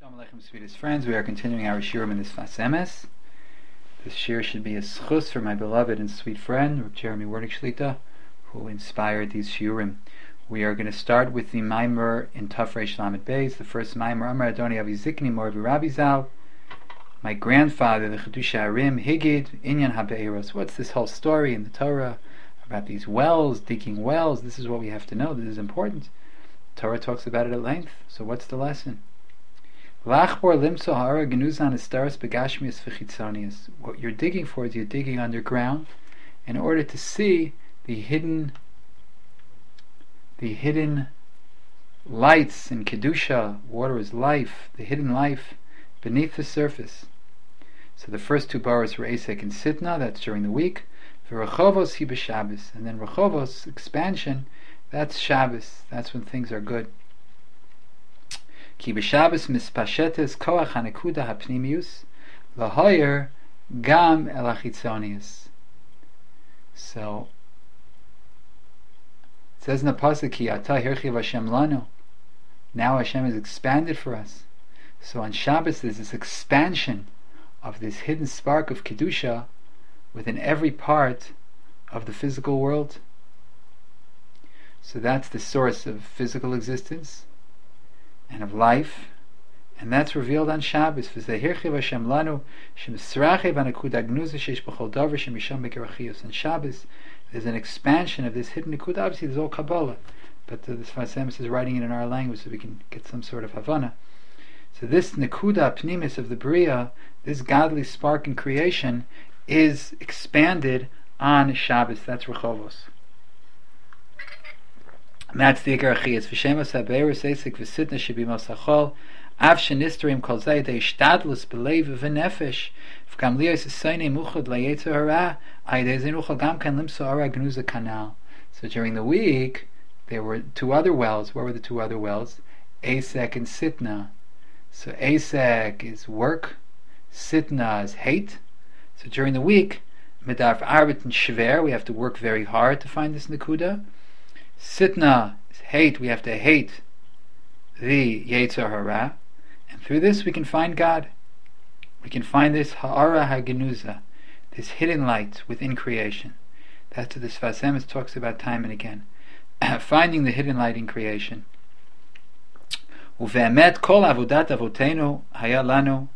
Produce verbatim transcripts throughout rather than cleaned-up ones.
Shalom Aleichem, sweetest friends. We are continuing our shiurim in this Sfas Emes. This shiur should be a schus for my beloved and sweet friend, Reb Jeremy Wernick Shlita, who inspired these shiurim. We are going to start with the Maimer in Tafresh Lamed Beis. The first Maimer, Amar Adoni Avi Zikni Morvi Rabbi Zal. My grandfather, the Chedusha Arim, Higid, Inyan HaBe'eros. What's this whole story in the Torah about these wells, digging wells? This is what we have to know. This is important. The Torah talks about it at length. So what's the lesson? What you're digging for is you're digging underground in order to see the hidden the hidden lights in Kedusha. Water is life, the hidden life beneath the surface. So the first two boroughs were Esek and Sitna, that's during the week. For Rechovos he b'Shabbos, and then Rechovos, expansion, that's Shabbos, that's when things are good. Ki b'Shabbos mispashetes koach hanekuda hapnimius lahoyer gam el hachitzonius. So it says in the pasuk, Ki ata hirchiv Hashem lanu. Now Hashem has expanded for us. So on Shabbos there's this expansion of this hidden spark of kedusha within every part of the physical world. So that's the source of physical existence and of life, and that's revealed on Shabbos. And Shabbos, there's an expansion of this hidden Nekuda. Obviously there's all Kabbalah, but the Sfas Emes is writing it in our language so we can get some sort of Havana. So this Nekuda Pnimis of the Bria, this godly spark in creation, is expanded on Shabbos. That's Rechovos. And that's the Ikar Achiyas. V'shemos ha'beirus esik v'sitna shebimos hachol av shenisterim kol zay de ishtadlus b'leiv v'nefesh v'gam liyos esayne muchad la'yetzer hara ayde zinuchal gam kan limso ara gnuza kanal. So during the week there were two other wells. What were the two other wells? Esek and Sitna. So Esek is work, Sitna is hate. So during the week, Medarf Arbet and Shver, we have to work very hard to find this Nekuda. Sitna is hate, we have to hate the Yetzer Hara, and through this we can find God. We can find this Ha'ara HaGenuza, this hidden light within creation. That's what the Sfas Emes talks about time and again. Finding the hidden light in creation. Uve'emet kol avodat avotenu haya lanu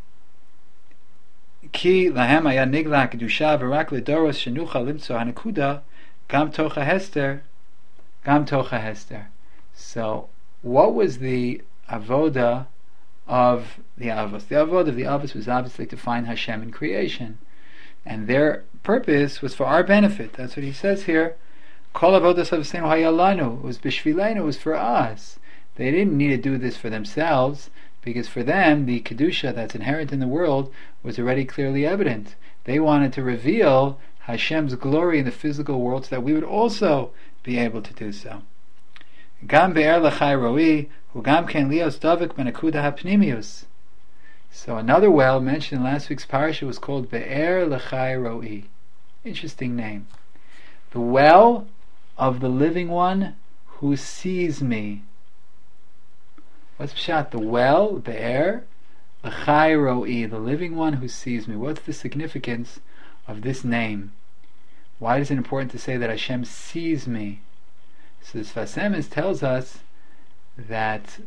ki lahem haya nigla kedusha v'rak ledoros shenucha limtso hanekuda gam tocha hester gam tocha hester. So what was the avoda of the avos? The avoda of the avos was obviously to find Hashem in creation, and their purpose was for our benefit. That's what he says here. Kol avodas avosenu haya lanu. It was b'shvilenu, it was for us. They didn't need to do this for themselves, because for them the kedusha that's inherent in the world was already clearly evident. They wanted to reveal Hashem's glory in the physical world so that we would also be able to do so. Gam be'er l'chai roi hu gam ken lios davik benekuda hapnimius. So another well mentioned in last week's parasha was called Be'er l'chai roi. Interesting name. The well of the living one who sees me. What's pshat? The well, Be'er l'chai roi, the living one who sees me. What's the significance of this name? Why is it important to say that Hashem sees me? So the Sfas Emes tells us that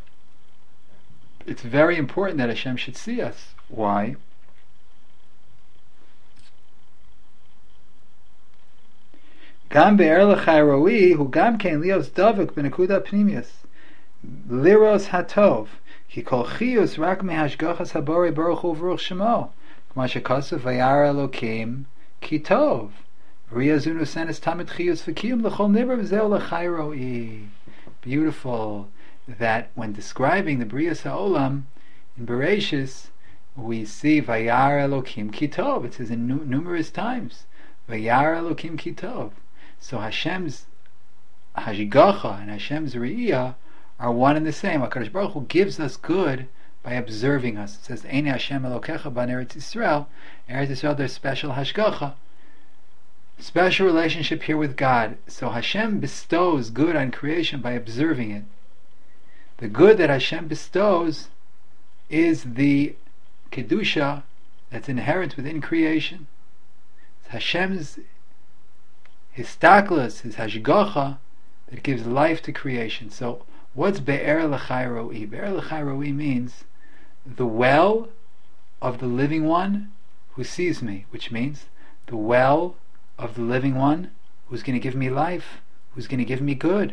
it's very important that Hashem should see us. Why? Gam be'er l'chai roi hu gam kein lios davuk b'nekuda pnimius liros hatov ki kol chiyus rak mehashgachas habori baruch hu v'ruch shemo k'ma shekasav vayar Elokim ki tov. Beautiful that when describing the Brias Ha'olam in Bereshis, we see Vayar Elokim Kitov. It says in nu- numerous times Vayar Elokim Kitov. So Hashem's Hashgacha and Hashem's Re'iyah are one and the same. HaKadosh Baruch Hu gives us good by observing us. It says Eini Hashem Elokecha ban Eretz Yisrael. Eretz Yisrael, there's special Hashgacha, special relationship here with God. So Hashem bestows good on creation by observing it. The good that Hashem bestows is the kedusha that's inherent within creation. It's Hashem's histaklus, his hashgacha, that gives life to creation. So, what's be'er l'chai ro'i? Be'er l'chai ro'i means the well of the living one who sees me, which means the well of the living one who's going to give me life, who's going to give me good.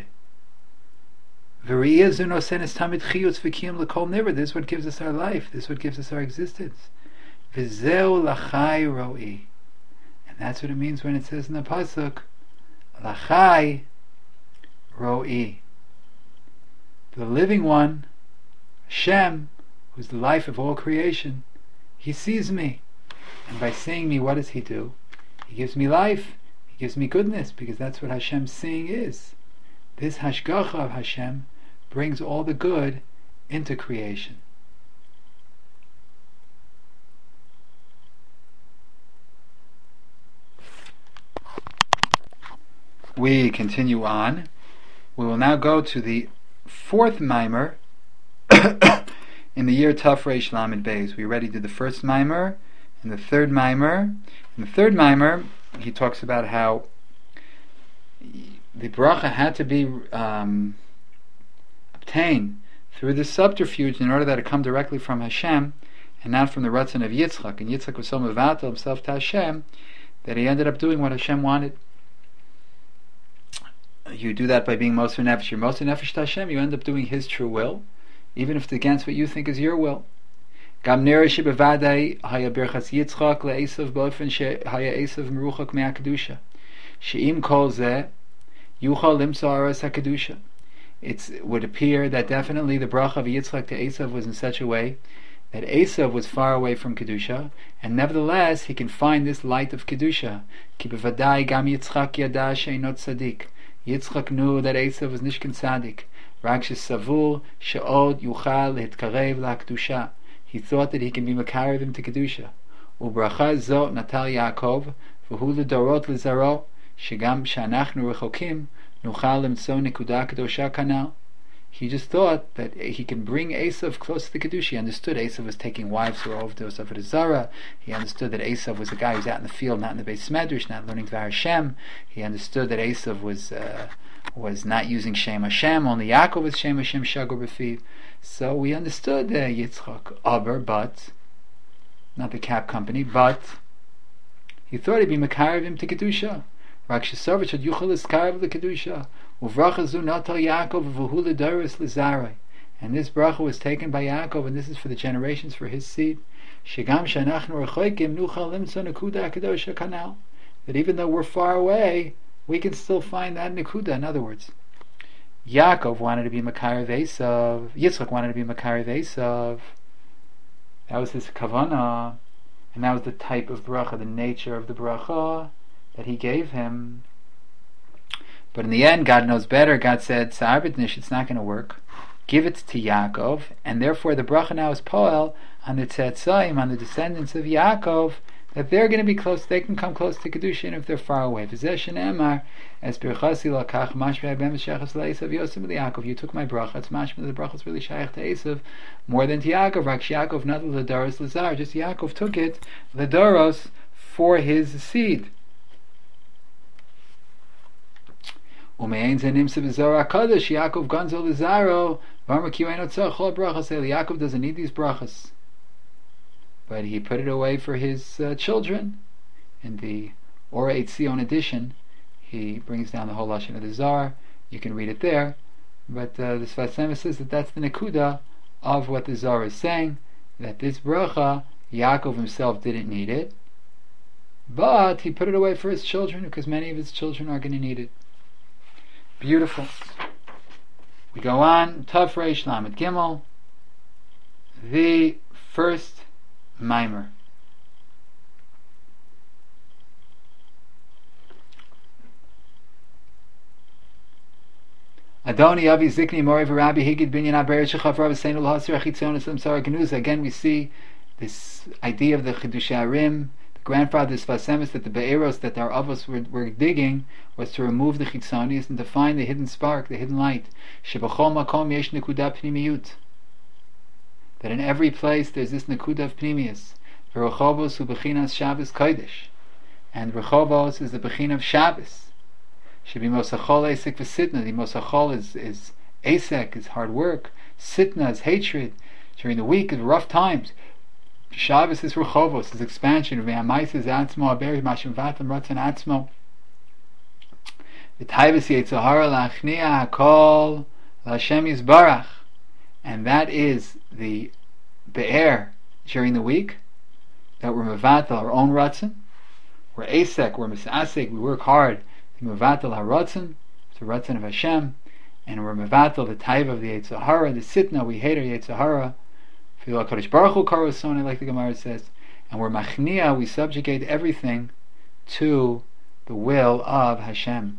This is what gives us our life. This is what gives us our existence. And that's what it means when it says in the pasuk, Lachai ro'i. The living one, Hashem, who's the life of all creation, he sees me. And by seeing me, what does he do? He gives me life. He gives me goodness, because that's what Hashem's seeing is. This hashgacha of Hashem brings all the good into creation. We continue on. We will now go to the fourth mimer in the year Tafresh Lamed Beis. We already did the first mimer and the third mimer. In the third mimer, he talks about how the bracha had to be um, obtained through this subterfuge in order that it come directly from Hashem and not from the Ratzon of Yitzchak. And Yitzchak was so mevatel himself to Hashem that he ended up doing what Hashem wanted. You do that by being Moser Nefesh. You're Moser Nefesh to Hashem, you end up doing His true will, even if it's against what you think is your will. Gam nere shebevadai haya birchas Yitzchak le'esav b'ofen shehaya esav meruchak me'akadusha. She'im kol zeh yuchal limso aras hakadusha. It would appear that definitely the bracha of Yitzchak to Esav was in such a way that Esav was far away from Kedusha, and nevertheless he can find this light of Kedusha. Ki bevadai gam Yitzchak yada she'inot tzadik. Yitzchak knew that Esav was nishkan tzadik. Rak shesavur she'od yuchal hitkarev la'kedusha. He thought that he can be makarev him to Kedusha. Ubracha zo natal Yaakov v'hu l'dorot l'zaro shegam she'anachnu rechokim nuchal limtso nekuda kedosha kanal. He just thought that he can bring Esav close to the Kedusha. He understood Esav was taking wives who were overdosed of Zara. He understood that Esav was a guy who was out in the field, not in the Beis Medrash, not learning Dvar Hashem. He understood that Esav was uh, was not using Shem Hashem, only Yaakov was Shem Hashem Shagor B'fiv. So we understood uh, Yitzchak Aber, but not the Cap Company, but he thought he'd be Makarev him to Kedusha. Rak shesavich had yuchal iskarev the Kedusha. Uvracha zu natal Yaakov v'hu l'doros l'zarai. And this bracha was taken by Yaakov, and this is for the generations, for his seed. Shegam shanachnu rechoikim nuchal limtzo nekuda kedosha kanal. That even though we're far away, we can still find that nekuda. In other words, Yaakov wanted to be Makarev Esav. Yitzchak wanted to be Makarev Esav. That was his kavanah, and that was the type of bracha, the nature of the bracha that he gave him. But in the end, God knows better. God said, Sa'arbitnish, it's not going to work. Give it to Yaakov, and therefore the bracha now is poel on the tzetzayim, on the descendants of Yaakov, that they're going to be close, they can come close to Kedushin if they're far away. V'zeh shenemar, es birchasi lakach mashmei ben v'shechas le'esav yosim l'Yaakov. You took my bracha, it's mashmei, the bracha is really shaykh to Esav, more than to Yaakov. Rak Yaakov, not l'doros l'zar, just Yaakov took it, l'doros, for his seed. Umein zenim sebezor hakadosh Yaakov ganzo lezaro varma kiweno tzachol brachas. Yaakov doesn't need these brachas, but he put it away for his uh, children. In the Ora Eitzion edition, he brings down the whole lashon of the Zar. You can read it there, but uh, the Sfas Emes says that that's the nekuda of what the Zar is saying. That this bracha, Yaakov himself didn't need it, but he put it away for his children because many of his children are going to need it. Beautiful. We go on. Tafresh Lamed Gimel, the first mimer. Adoni Avi Zikni Mori V'Rabbi Higid Binyan Aber Shechavra V'Seinu L'Hasir Achitzonis L'Msar Genuza. Again, we see this idea of the Chidushei Arim, grandfather's Sfas Emes, that the Be'eros that our Avos were, were digging was to remove the Chitzonis and to find the hidden spark, the hidden light. Shebachol makom yesh nekuda pnimiyut. that in every place there's this Nakuda of Pnimius. V'Rechovos hu Bechinas Shabbos Kodesh. And Rechovos is the Bechin of Shabbos. Should be Mosachol Esek v'Sitna. The Mosachol is, is Esek, is hard work. Sitna is hatred. During the week is rough times. Shabbos is Rechovos, is expansion. Ve'amais is Atzmo, Aberi, Mashim Vatam, Ratzon Atzmo. V'Taivas Yetzahara Lachnia HaKol L'Hashem Yisbarach. And that is the Be'er during the week, that we're Mevatel our own Ratzon. We're Asek, we're Misasek, we work hard to Mevatel HaRatzon, the Ratzon of Hashem, and we're Mevatel the Taiva of the Yetzahara, the Sitna, we hate our Yetzahara. Feel HaKadosh Baruch Hu Karosone, like the Gemara says, and we're Machnia, we subjugate everything to the will of Hashem.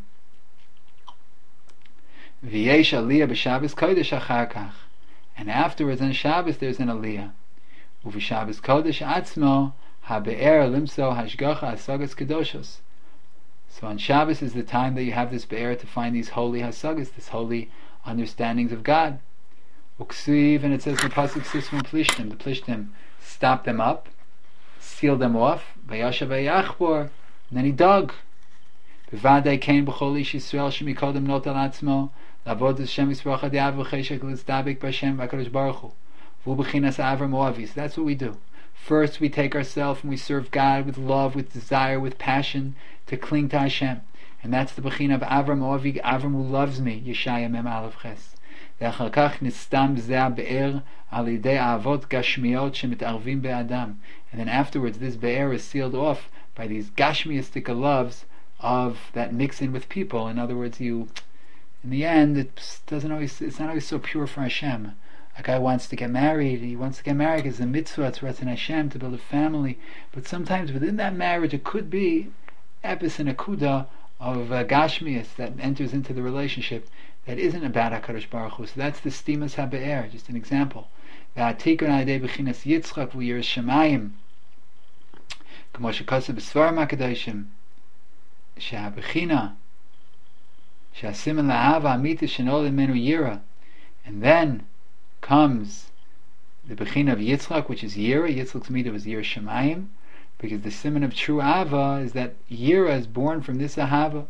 V'yesh aliyah b'Shabbos Kodesh achar kach. And afterwards on Shabbos there's an aliyah. U'v'Shabbos Kodesh atzmo ha-be'er limso hashgacha hasagas kedoshos. So on Shabbos is the time that you have this be'er to find these holy hasagas, this holy understandings of God. Uksiv, and it says in the pasuk sisvim plishtim, the plishtim stop them up, seal them off, vayashav vayachbor, and then he dug. B'vadei kain b'chol ish Yisrael shemikodem not al atzmo lavod Hashem Yisroch hadiav v'cheshek l'zdabik b'Hashem v'akadosh baruch hu v'u b'chinas avram oavi. So that's what we do. First we take ourselves and we serve God with love, with desire, with passion to cling to Hashem, and that's the b'china of Avram oavi, Avram who loves me. Yeshaya mem aleph ches. ואחר כך נסתם זה הבאר על ידי אהבות גשמיות שמתערבים באדם. And then afterwards this be'er is sealed off by these gashmiistic loves of that mix in with people. In other words, you, in the end, it doesn't always, it's not always so pure for Hashem. A guy wants to get married, he wants to get married because it's a mitzvah, it's Ratzon Hashem to build a family, but sometimes within that marriage it could be epis and akuda of uh, gashmias that enters into the relationship that isn't about HaKadosh Baruch Hu. So that's the stimas habe'er, just an example. V'atikon ha'adei b'chinas Yitzchak v'yiras Shemayim, k'mo shekoseh b'svarim ha'kadoshim, she'hab'china she'asimen la'ava ha'mitis shenoled menu yira. And then comes the b'china of Yitzchak, which is yira. Yitzchak's midah was yiras Shemayim, because the siman of true ava is that yira is born from this ahava.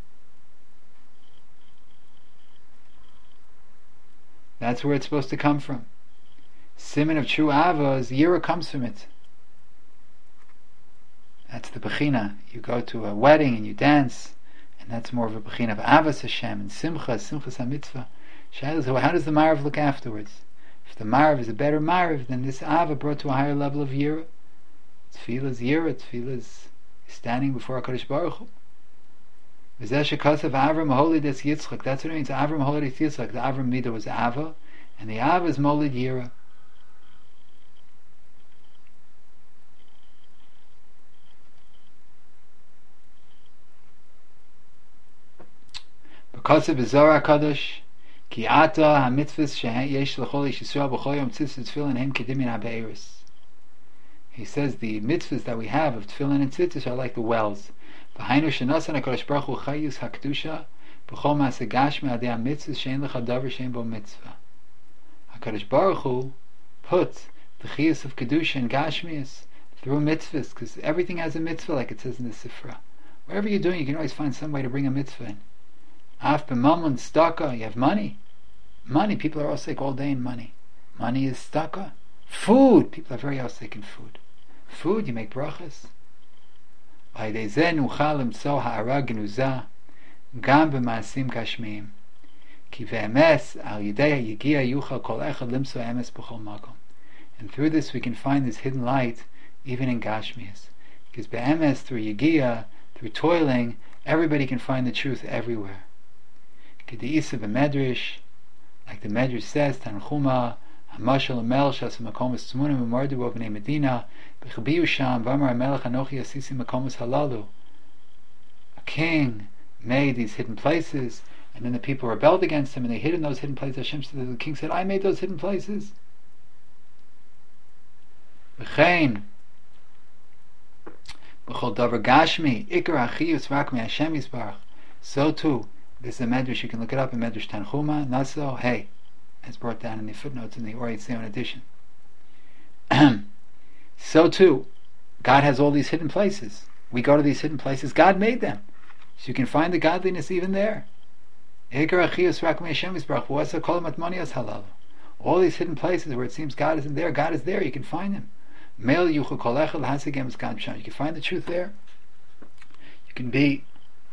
That's where it's supposed to come from. Siman of true ava is yira, comes from it. That's the bechina. You go to a wedding and you dance, and that's more of a bechina of avas Hashem and simcha, simchas ha-mitzvah. So how does the marav look afterwards? If the marav is a better marav, then this ava brought to a higher level of yira. Tefillah is yira. Tefillah is standing before HaKadosh Baruch Hu. That's what it means. Avram Holid Yitzchak. The Avram Midah was Ava, and the Ava is Molid Yira. Because of Zohar Kadosh, Ki Ata HaMitzvahs Sheyesh L'chol Ish Yisrael B'chol Yom Tzitzit Tefillin Hem Kedimin HaBeiris. He says the mitzvahs that we have of Tefillin and Tzitzit are like the wells. V'hainu shenasan HaKadosh Baruch Hu chayus hakdusha b'chol ma'aseh gashmi adei ha'mitzvahs she'en lecha davar she'en bo mitzvah. HaKadosh Baruch Hu put the chiyus of kedusha and gashmias through mitzvahs, because everything has a mitzvah, like it says in the Sifra. Wherever you're doing, you can always find some way to bring a mitzvah in. Af b'mammon staka, you have money. Money, people are all sick all day in money. Money is staka. Food, people are very all sick in food. Food, you make brachas. V'ayidei zeh nuchal limtzo ha'ara genuza gam b'ma'asim gashmiyim ki ve'emes al yidei ha'yigia yuchal kol echad limtzo emes b'chol makom. And through this we can find this hidden light even in gashmias, because be'emes, through yigia, through toiling, everybody can find the truth everywhere. K'de'isa b'medrash, like the medrash says, Tanchuma Hamashal Amel Shas Makomus Tzmunim Umardu B'nei Medina B'chabiyu Sham V'amar HaMelech Anochi Asisi Makomus Halalu. A king made these hidden places, and then the people rebelled against him, and they hid in those hidden places. Hashem said, the king said, I made those hidden places. V'chein B'chol Davar Gashmi Ikar Achiyus Rak Me Hashem Yisbarach. So too, this is a medrash, you can look it up in Medrash Tanchuma, Naso, hey, as brought down in the footnotes in the Orei Tzion edition. So too, God has all these hidden places. We go to these hidden places. God made them, so you can find the godliness even there. All these hidden places where it seems God isn't there, God is there. You can find Him. You can find the truth there. You can be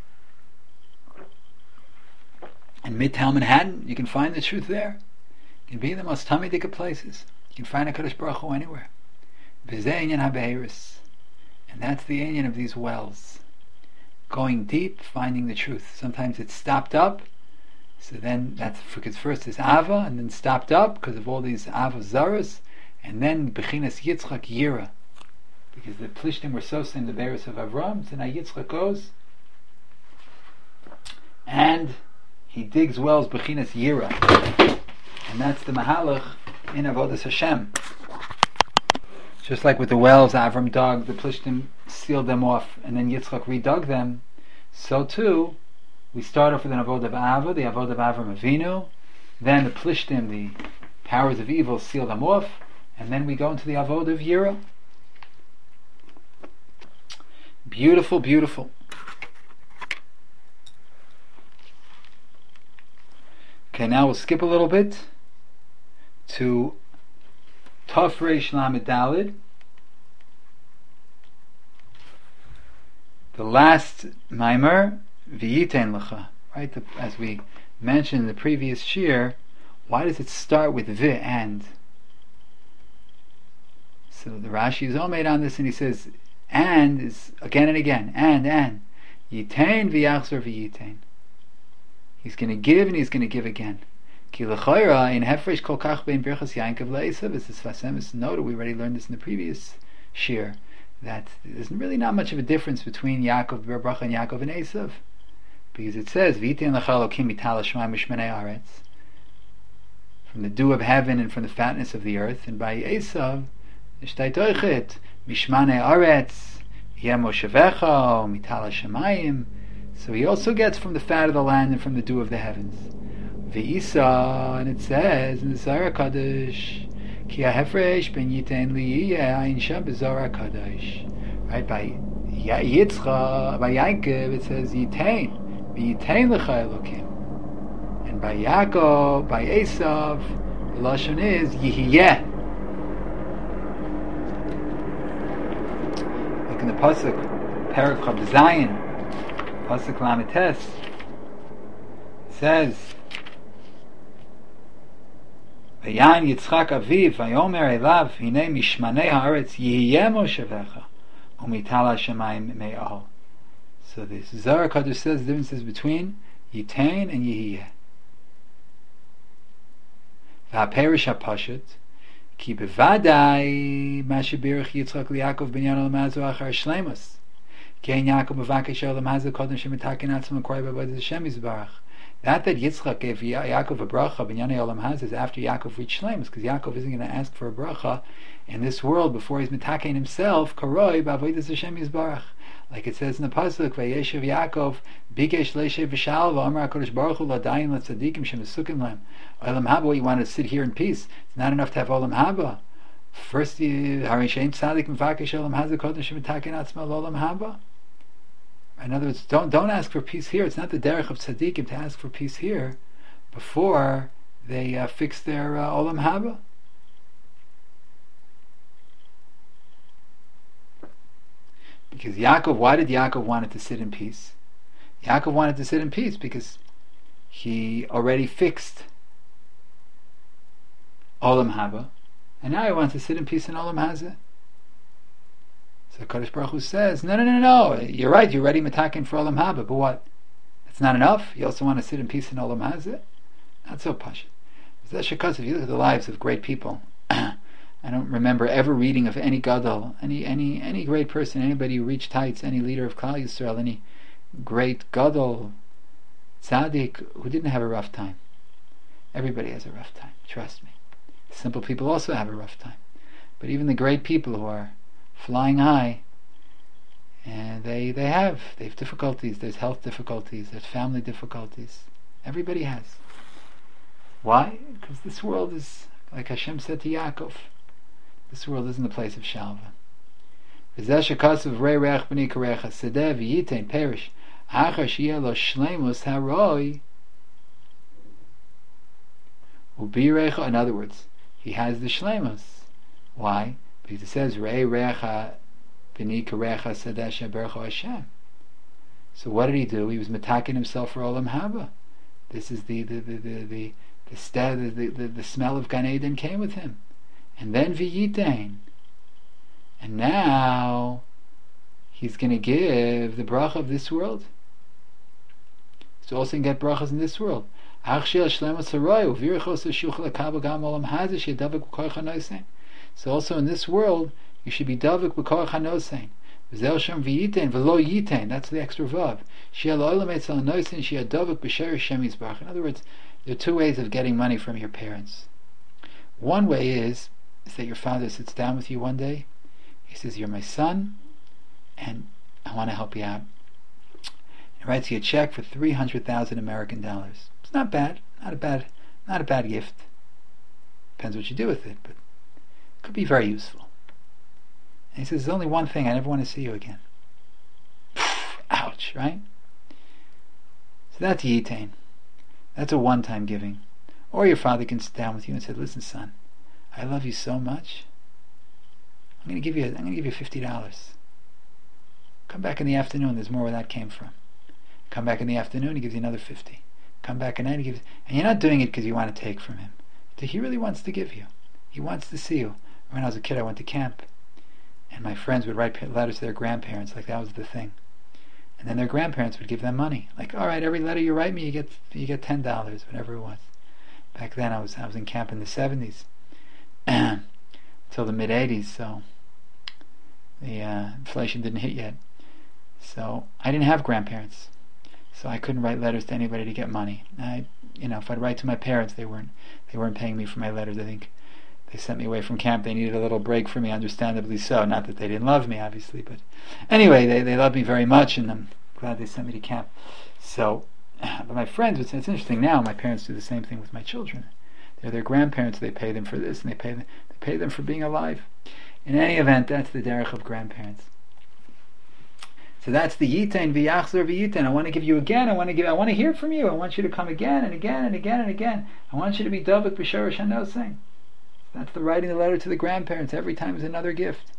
in Midtown Manhattan. You can find the truth there. You can be in the most Talmudic places. You can find a Kadosh Baruch Hu anywhere. And that's the inyan of these wells. Going deep, finding the truth. Sometimes it's stopped up. So then that's because first is Ava, and then stopped up because of all these Ava Zaras, and then Bechinas Yitzchak Yira. Because the Plishtim were so in the Beres of Avram, so now Yitzchak goes and he digs wells Bechinas Yira. And that's the Mahalach in Avodas Hashem. Just like with the wells Avram dug, the Plishtim sealed them off, and then Yitzchak redug them, so too we start off with an Avodah of Ava, the Avodah of Avram Avinu, then the Plishtim, the powers of evil, seal them off, and then we go into the Avodah of Yira. Beautiful, beautiful. Okay, now we'll skip a little bit to Tov Reish Lamed Daled, the last Maimer, V'yitein Lecha. Right, the, as we mentioned in the previous shir, why does it start with V and? So the Rashi is all made on this, and he says, and is again and again, and, and. Yitain v'yachzor v'yitain. He's going to give, and he's going to give again. Ki l'chayra in hefresh kol kach bein birchas Yankov le'esav, as this Fasemis noted, we already learned this in the previous shir, that there's really not much of a difference between Yaakov Bracha and Yaakov and Esav. Because it says, V'yitain lecha Elokim mitala shemaim u'shmenei aretz, from the dew of heaven and from the fatness of the earth, and by Esav, Nishtay toichet, mishmanei aretz, yeh moshevecha, mitala shemayim. So he also gets from the fat of the land and from the dew of the heavens. V'isa, and it says in the Zohar Kadosh, ki ha'hefresh ben yitain liyeh ayin sham b'Zohar Kadosh. Right, by Yitzchak, by Yaakov, it says yitain, v'yitain lecha Elokim. And by Yaakov, by Esav, the lashon is yihiyeh. Like in the pasuk, Perek Chav Zayin, pasuk Lamites, it says, Vayan Yitzchak Aviv, Vayomer Elav, Hinei Mishmanei Haaretz, Yihiyeh Moshevecha, Umitala Shemayim Me'al. So this Zohar Kadosh says the differences between Yitain and Yihiyeh. V'haperish ha'pashut, ki bevadai ma shebirach Yitzchak liYaakov binyan olam hazo achar shleimus, ki ein Yaakov mevakesh olam hazo kodem shemitaken atzmo k'roy b'avodas Hashem yisbarach. That that Yitzchak gave Ya- Yaakov a bracha binyan olam hazo is after Yaakov reached shleimus, because Yaakov isn't going to ask for a bracha in this world before he's mitaken himself k'roy b'avodas Hashem yisbarach. Like it says in the pasuk, Vayeshev Yaakov bikesh leishev v'shal v'amar HaKadosh Baruch Hu l'dayin l'tzadikim shemesukim lem. Olam haba, you want to sit here in peace. It's not enough to have olam haba. First, Hari shein tzadik m'vakesh olam haza kodem shemitaken atzma l'olam haba. In other words, don't don't ask for peace here. It's not the derech of tzadikim to ask for peace here before they uh, fix their uh, olam haba. Because Yaakov, why did Yaakov want to sit in peace? Yaakov wanted to sit in peace because he already fixed Olam Haba, and now he wants to sit in peace in Olam Hazeh. So Kadosh Baruch Hu says, no, no, no, no, you're right, you're ready mitaken for Olam Haba, but what? That's not enough? You also want to sit in peace in Olam Hazeh? Not so pashut. That's because if you look at the lives of great people, I don't remember ever reading of any gadol, any any any great person, anybody who reached heights, any leader of Klal Yisrael, any great gadol, tzaddik, who didn't have a rough time. Everybody has a rough time, trust me. Simple people also have a rough time. But even the great people who are flying high, and they they have they have difficulties. There's health difficulties, there's family difficulties. Everybody has. Why? Because this world is, like Hashem said to Yaakov, This world isn't the place of shalva. V'zeh shekasav rei reach b'ni karecha sedeh v'yitein perish achar sheyeh lo shleimus haroi ubirecha. In other words, he has the shleimus. Why? Because it says rei recha b'ni karecha sedeh shebercha Hashem. So what did he do? He was metaking himself for olam haba. This is the the the the the the, st- the, the, the smell of Gan Eden came with him. And then v'yitein. And now he's going to give the bracha of this world. He's also going to get brachas in this world. So also in this world, you should be davik b'korach hanosein. That's the extra vav. In other words, there are two ways of getting money from your parents. One way is, is that your father sits down with you one day. He says, "You're my son, and I want to help you out." He writes you a check for three hundred thousand American dollars. It's not bad, not a bad, not a bad gift. Depends what you do with it, but it could be very useful. And he says, "There's only one thing. I never want to see you again." Ouch, right? So that's yitain. That's a one-time giving. Or your father can sit down with you and say, "Listen, son, I love you so much. I'm going to give you. I'm going to give you fifty dollars. Come back in the afternoon. There's more where that came from. Come back in the afternoon. He gives you another fifty. Come back at night. He gives. And you're not doing it because you want to take from him. He really wants to give you. He wants to see you. When I was a kid, I went to camp, and my friends would write letters to their grandparents. Like that was the thing. And then their grandparents would give them money. Like, all right, every letter you write me, you get you get ten dollars, whatever it was. Back then, I was I was in camp in the seventies, until the mid eighties. So the uh, inflation didn't hit yet. So I didn't have grandparents, so I couldn't write letters to anybody to get money. I, you know, if I'd write to my parents, they weren't they weren't paying me for my letters. I think they sent me away from camp. They needed a little break for me, understandably so. Not that they didn't love me, obviously, but anyway, they they loved me very much, and I'm glad they sent me to camp. So, but my friends, it's, it's interesting now. My parents do the same thing with my children. They're their grandparents. They pay them for this, and they pay them they pay them for being alive. In any event, that's the derech of grandparents. So that's the yitain v'yachzor v'yitain. I want to give you again. I want to give. I want to hear from you. I want you to come again and again and again and again. I want you to be davik b'shorish hanosein. That's the writing the letter to the grandparents. Every time is another gift.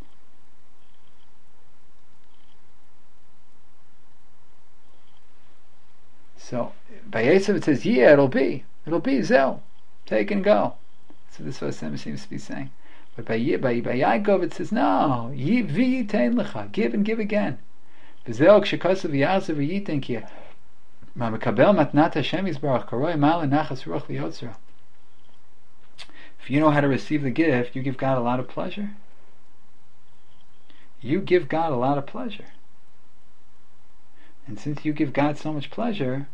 So by Yosef it says, "Yeah, it'll be, it'll be zel, take and go." So this is what Hashem seems to be saying. But by by by Yaakov it says, "No, v'yitain lecha, give and give again." V'zel k'shekasav v'yasav v'yitain ki ma mekabel matnat Hashem yisbarach karoi mal nachas ruach v'yotzra. If you know how to receive the gift, you give God a lot of pleasure. You give God a lot of pleasure. And since you give God so much pleasure,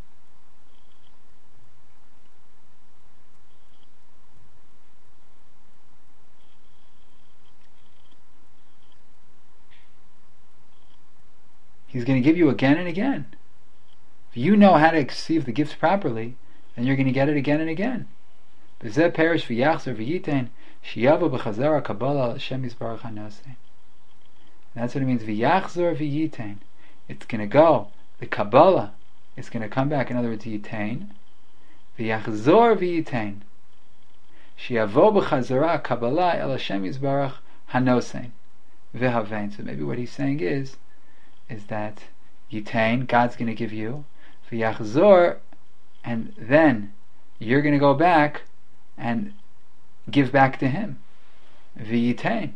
He's going to give you again and again. If you know how to receive the gifts properly, then you're going to get it again and again. B'zeh perish v'yachzor v'yitain sheyavo b'chazara kabbalah Hashem yisbarach hanosein. That's what it means. V'yachzor v'yitain. It's going to go. The Kabbalah is going to come back. In other words, yitain. V'yachzor v'yitain. Sheyavo b'chazara kabbalah el Hashem yisbarach hanosein v'havein. So maybe what he's saying is, is that yitain, God's going to give you. V'yachzor, and then you're going to go back and give back to Him. V'yitain.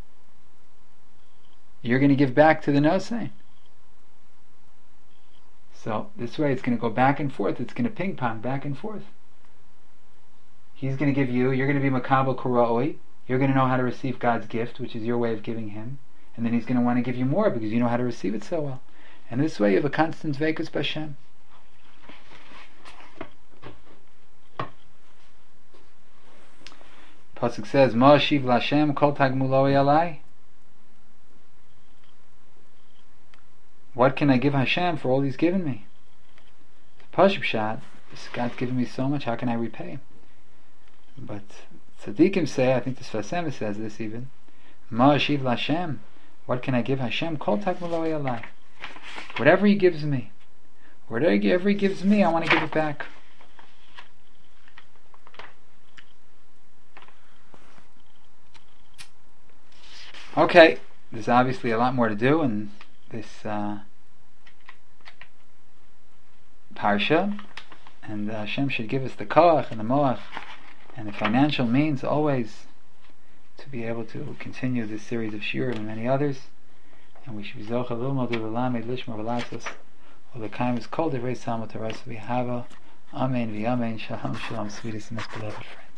You're going to give back to the nosein. So this way it's going to go back and forth. It's going to ping pong back and forth. He's going to give you, you're going to be makabel koroi. You're going to know how to receive God's gift, which is your way of giving Him. And then He's going to want to give you more because you know how to receive it so well. And this way you have a constant veikus b'Hashem. Pasuk says, "Ma shiv l'Hashem kol tagmuloi alai." What can I give Hashem for all He's given me? Pashup shad, God's given me so much. How can I repay? But Tzaddikim say, I think the Sfas Emes says this even, Ma ashiv l'Hashem, what can I give Hashem? Kol takmuloi alai. Whatever He gives me, whatever He gives me, I want to give it back. Okay, there's obviously a lot more to do in this uh, parsha, and uh, Hashem should give us the koach and the moach and the financial means always to be able to continue this series of shiurim and many others. And we should be zocha lilmod u'lelamed lishmor v'latzos u'lekayim is kol divrei Talmud Torah v'hava. Amen v'amen. Shalom shalom, sweetest and most beloved friends.